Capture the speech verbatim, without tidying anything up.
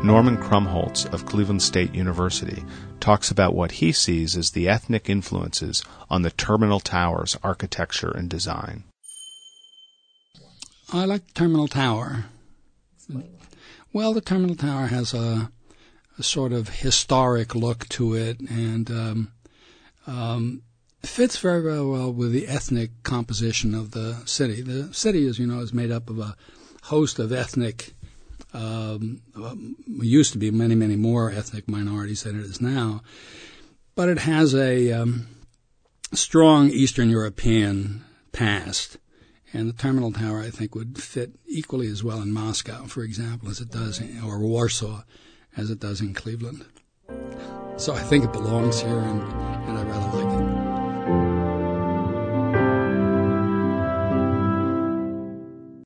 Norman Krumholtz of Cleveland State University talks about what he sees as the ethnic influences on the Terminal Tower's architecture and design. I like the Terminal Tower. Well, the Terminal Tower has a, a sort of historic look to it, and um, um, fits very, very well with the ethnic composition of the city. The city, as you know, is made up of a host of ethnic, um, used to be many, many more ethnic minorities than it is now, but it has a um, strong Eastern European past. And the Terminal Tower, I think, would fit equally as well in Moscow, for example, as it does in, or Warsaw, as it does in Cleveland. So I think it belongs here, and